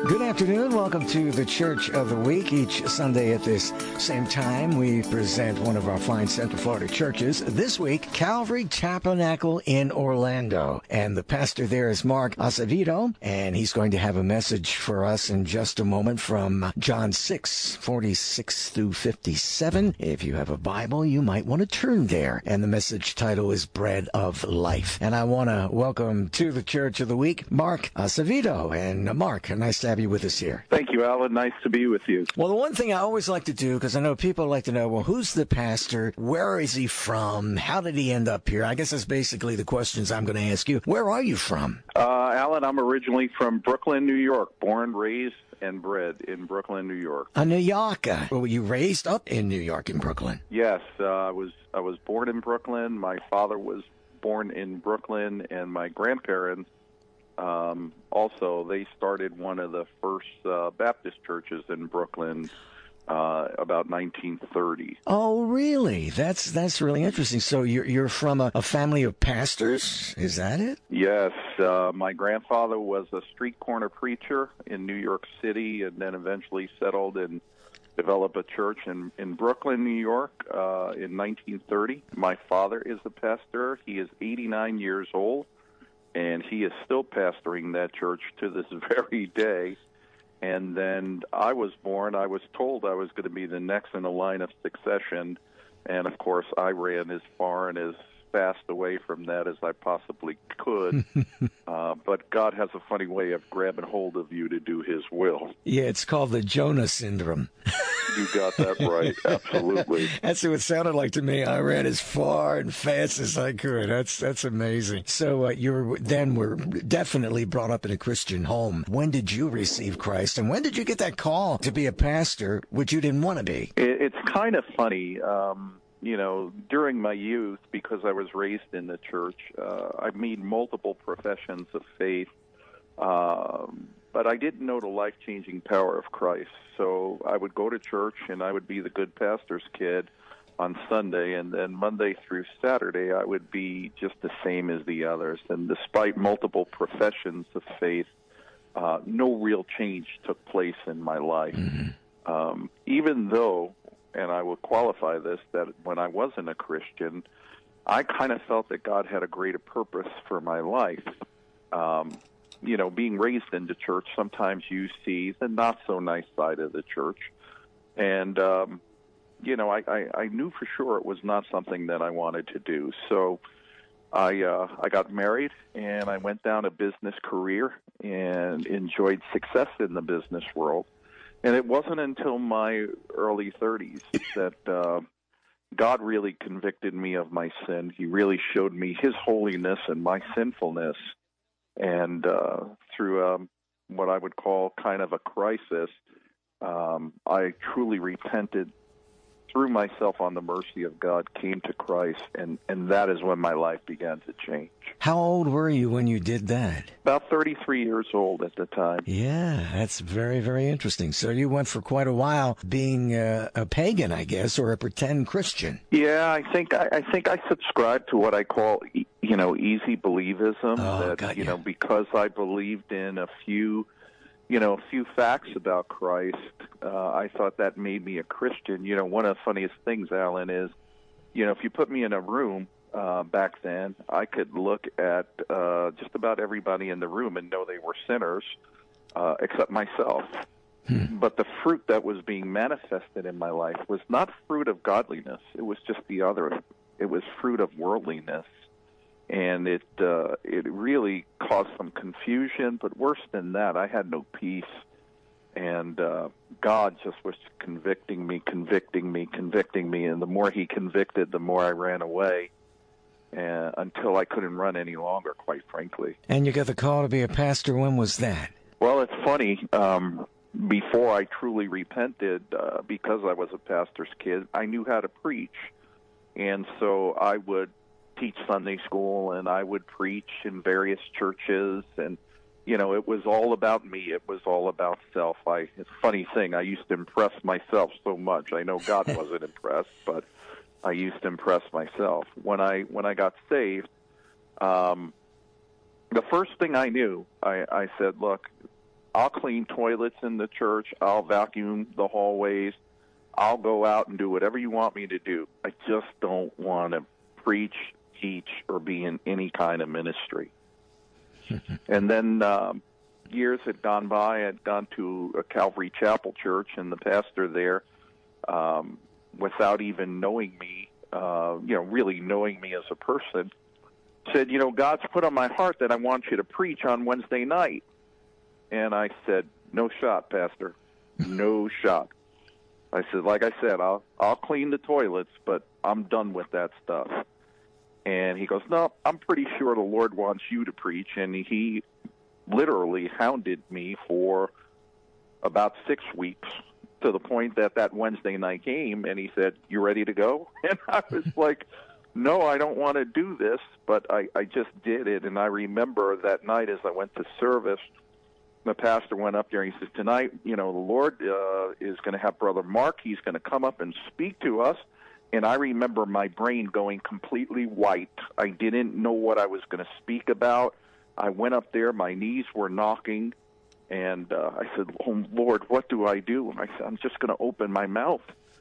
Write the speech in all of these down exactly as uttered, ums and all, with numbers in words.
Good afternoon. Welcome to the Church of the Week. Each Sunday at this same time, we present one of our fine Central Florida churches. This week, Calvary Tabernacle in Orlando. And the pastor there is Mark Acevedo, and he's going to have a message for us in just a moment from John six, forty-six through fifty-seven. If you have a Bible, you might want to turn there. And the message title is Bread of Life. And I want to welcome to the Church of the Week, Mark Acevedo. And uh, Mark, nice to have you with us here. Thank you, Alan. Nice to be with you. Well, the one thing I always like to do, because I know people like to know, well, who's the pastor? Where is he from? How did he end up here? I guess that's basically the questions I'm going to ask you. Where are you from? Uh, Alan, I'm originally from Brooklyn, New York, born, raised, and bred in Brooklyn, New York. A New Yorker. Well, were you raised up in New York, in Brooklyn? Yes, uh, I was. I was born in Brooklyn. My father was born in Brooklyn, and my grandparents Um, also, they started one of the first uh, Baptist churches in Brooklyn uh, about nineteen thirty. Oh, really? That's that's really interesting. So you're you're from a, a family of pastors? Is that it? Yes. Uh, my grandfather was a street corner preacher in New York City, and then eventually settled and developed a church in, in Brooklyn, New York uh, in nineteen thirty. My father is a pastor. He is eighty-nine years old. And he is still pastoring that church to this very day. And then I was born, I was told I was going to be the next in the line of succession. And, of course, I ran as far and as fast away from that as I possibly could. uh, but God has a funny way of grabbing hold of you to do his will. Yeah, it's called the Jonah syndrome. You got that right. Absolutely. That's what it sounded like to me. I ran as far and fast as I could. That's that's amazing. So uh, you were, then were definitely brought up in a Christian home. When did you receive Christ, and when did you get that call to be a pastor, which you didn't want to be? It, it's kind of funny. Um, you know, during my youth, because I was raised in the church, uh, I made multiple professions of faith. Um, But I didn't know the life-changing power of Christ. So I would go to church, and I would be the good pastor's kid on Sunday, and then Monday through Saturday I would be just the same as the others. And despite multiple professions of faith, uh, no real change took place in my life. Mm-hmm. Um, even though, and I will qualify this, that when I wasn't a Christian, I kind of felt that God had a greater purpose for my life. Um You know, being raised in the church, sometimes you see the not-so-nice side of the church. And, um, you know, I, I, I knew for sure it was not something that I wanted to do. So I, uh, I got married, and I went down a business career and enjoyed success in the business world. And it wasn't until my early thirties that uh, God really convicted me of my sin. He really showed me his holiness and my sinfulness. And uh, through um, what I would call kind of a crisis, um, I truly repented, threw myself on the mercy of God, came to Christ, and, and that is when my life began to change. How old were you when you did that? About thirty-three years old at the time. Yeah, that's very, very interesting. So you went for quite a while being uh, a pagan, I guess, or a pretend Christian. Yeah, I think I, I think I subscribe to what I call, you know, easy believism. Oh, that, got you you. know, because I believed in a few, you know, a few facts about Christ, uh, I thought that made me a Christian. You know, one of the funniest things, Alan, is, you know, if you put me in a room uh, back then, I could look at uh, just about everybody in the room and know they were sinners, uh, except myself. Hmm. But the fruit that was being manifested in my life was not fruit of godliness. It was just the other. It was fruit of worldliness. And it uh, it really caused some confusion, but worse than that, I had no peace. And uh, God just was convicting me, convicting me, convicting me. And the more he convicted, the more I ran away uh, until I couldn't run any longer, quite frankly. And you got the call to be a pastor. When was that? Well, it's funny. Um, before I truly repented, uh, because I was a pastor's kid, I knew how to preach. And so I would teach Sunday school, and I would preach in various churches, and you know, it was all about me. It was all about self. I, it's a funny thing. I used to impress myself so much. I know God wasn't impressed, but I used to impress myself. When I when I got saved, um, the first thing I knew, I, I said, look, I'll clean toilets in the church. I'll vacuum the hallways. I'll go out and do whatever you want me to do. I just don't want to preach, teach, or be in any kind of ministry. And then um, years had gone by. I'd gone to a Calvary Chapel church, and the pastor there, um, without even knowing me, uh, you know, really knowing me as a person, said, you know, God's put on my heart that I want you to preach on Wednesday night. And I said, no shot, Pastor, no shot. I said, like I said, I'll I'll clean the toilets, but I'm done with that stuff. And he goes, no, I'm pretty sure the Lord wants you to preach. And he literally hounded me for about six weeks to the point that that Wednesday night came, and he said, you ready to go? And I was like, no, I don't want to do this, but I, I just did it. And I remember that night as I went to service, the pastor went up there and he said, tonight, you know, the Lord uh, is going to have Brother Mark. He's going to come up and speak to us. And I remember my brain going completely white. I didn't know what I was going to speak about. I went up there. My knees were knocking. And uh, I said, oh, Lord, what do I do? And I said, I'm just going to open my mouth.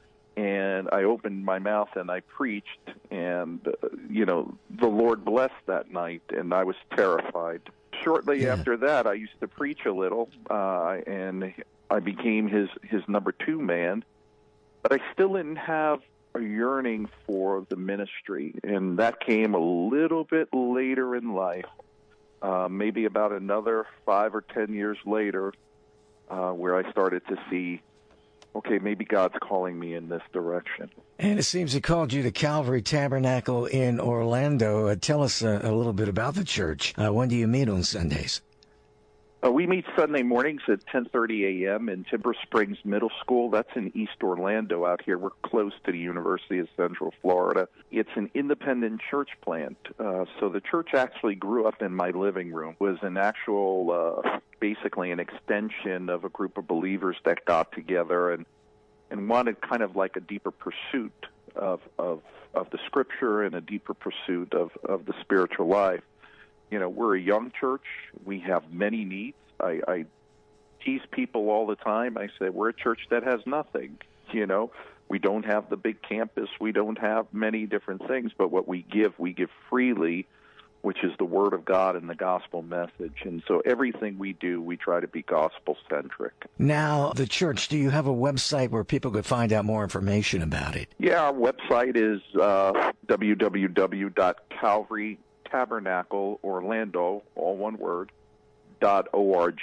And I opened my mouth and I preached. And, uh, you know, the Lord blessed that night. And I was terrified. Shortly yeah. after that, I used to preach a little. Uh, and I became his, his number two man. But I still didn't have a yearning for the ministry, and that came a little bit later in life, uh, maybe about another five or ten years later, uh, where I started to see, okay, maybe God's calling me in this direction. And it seems He called you to Calvary Tabernacle in Orlando. Uh, tell us uh, a little bit about the church. Uh, when do you meet on Sundays? Uh, we meet Sunday mornings at ten thirty a.m. in Timber Springs Middle School. That's in East Orlando out here. We're close to the University of Central Florida. It's an independent church plant. Uh, so the church actually grew up in my living room. It was an actual, uh, basically an extension of a group of believers that got together and, and wanted kind of like a deeper pursuit of, of, of the Scripture and a deeper pursuit of, of the spiritual life. You know, we're a young church. We have many needs. I, I tease people all the time. I say we're a church that has nothing. You know, we don't have the big campus. We don't have many different things. But what we give, we give freely, which is the Word of God and the gospel message. And so everything we do, we try to be gospel-centric. Now, the church, do you have a website where people could find out more information about it? Yeah, our website is uh, w w w dot calvary Tabernacle Orlando, all one word, dot org.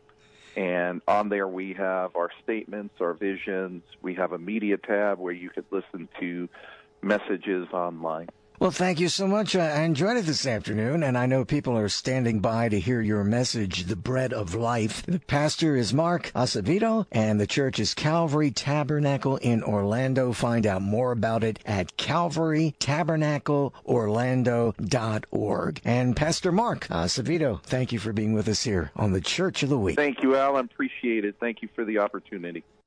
And on there we have our statements, our visions. We have a media tab where you could listen to messages online. Well, thank you so much. I enjoyed it this afternoon, and I know people are standing by to hear your message, The Bread of Life. The pastor is Mark Acevedo, and the church is Calvary Tabernacle in Orlando. Find out more about it at calvary tabernacle orlando dot org. And Pastor Mark Acevedo, thank you for being with us here on the Church of the Week. Thank you, Alan. Appreciate it. Thank you for the opportunity.